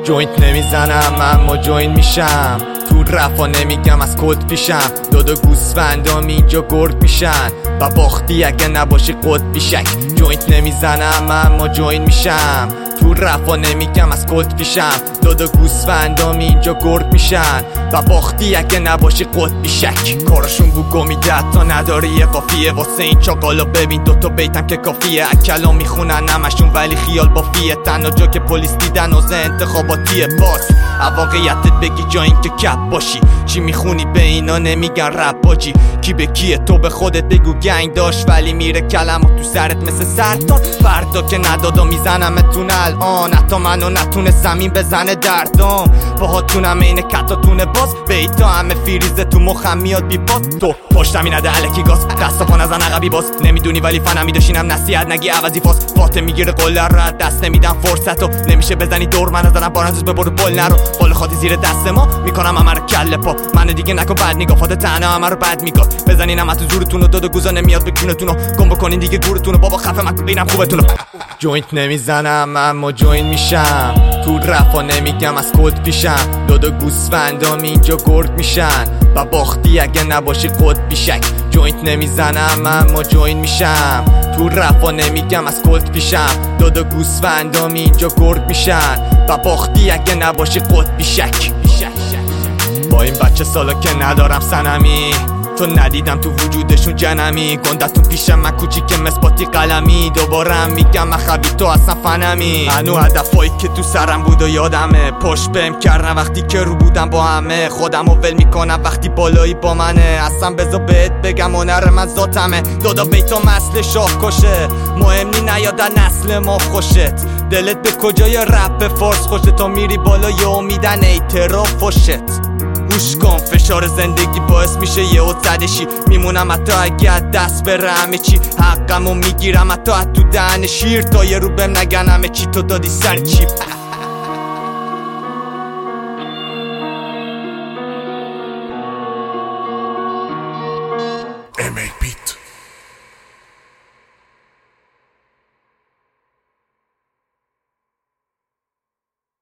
جوینت نمیزنم اما جوین میشم، تو رفا نمیگم از کد پیشم. دو گوسفندام اینجا گرد میشن و باختی اگه نباشی قد بیشک. جوینت نمیزنم اما جوین میشم، تو رفا نمیگم از کد پیشم. دو گوسفندام اینجا گرد میشن و باختی اگه نباشی قد بیشک. کارشون بو گمیده تا نداری یه قافیه، واسه این چاقالا ببین دوتا بیتم که کافیه. کلام میخونن همشون ولی خیال بافیه، تنها جا که پلیس دیدن واسه انتخاباتیه. باز واقعیتت بگی جا این که کپ باشی، چی میخونی به اینا نمیگن رپ باجی. کی به کیه تو به خودت بگو گنگ داشت، ولی میره کلمات تو سرت مثل سرطان. فردا که ندادا میزنمتون الان، حتی منو نتونه زمین بزنه دردام. باهاتونم اینه کتاتونه باز، بیتا همه فریزه تو مخم میاد بی باز. تو پشتم اینده الکی گاز، دست پا نزن عقبی باز. نمیدونی ولی فنم میداشینم نصیحت نگی عوضی فاس. فاته میگیره قله رو دست نمیدم فرصتو، نمیشه بزنی دور من نزنم بارنزوز ببرو بل نرو. قول خاطی زیر دست ما میکنم همه رو کله پا. من دیگه نکن بد نگاه، فاته تنها همه رو بد میگاه. بزنین هم تو زورتونو، دو گوزا نمیاد به کونتونو. گم بکنین دیگه گورتونو، بابا خفه من ببینم خوبتونو. جوینت نمیزنم اما جوین میشم، تو رفا نمیگم از کد پیشم. دو گوسفندام اینجا گرد میشن و باختی اگه نباشی قد بیشک. جوینت نمیزنم اما جوین میشم، تو رفا نمیگم از کد پیشم. دو گوسفندام اینجا گرد میشن و باختی اگه نباشی قد بیشک. با این بچه سالا که ندارم سنمی، تو ندیدم تو وجودشون جنمی. گندتون پیشم من کوچیک مسپاتی قلمی، دوباره میگم من خبی تو اصلا فنمی. هنو هدفایی که تو سرم بود و یادمه، پشت بهم کردن وقتی که رو بودم با همه. خودمو ول میکنم وقتی بالایی با منه، اصلا بذار بهت بگم هنر من ذاتمه. دادا بیتا مسل شاه کشه، مهم نی نیادن نسل ما خوشت. دلت به کجای رپ فارس خوشه، تا میری بالا یهو میدن اعتراف فشت. گوش کن فشار زندگی باعث میشه یهو زدشی، میمونم حتی اگه از دست بره همه چی. حقمو میگیرم حتی از تو دهن شیر، تا یه رو بهم نگن همه چی تو دادی سر چی.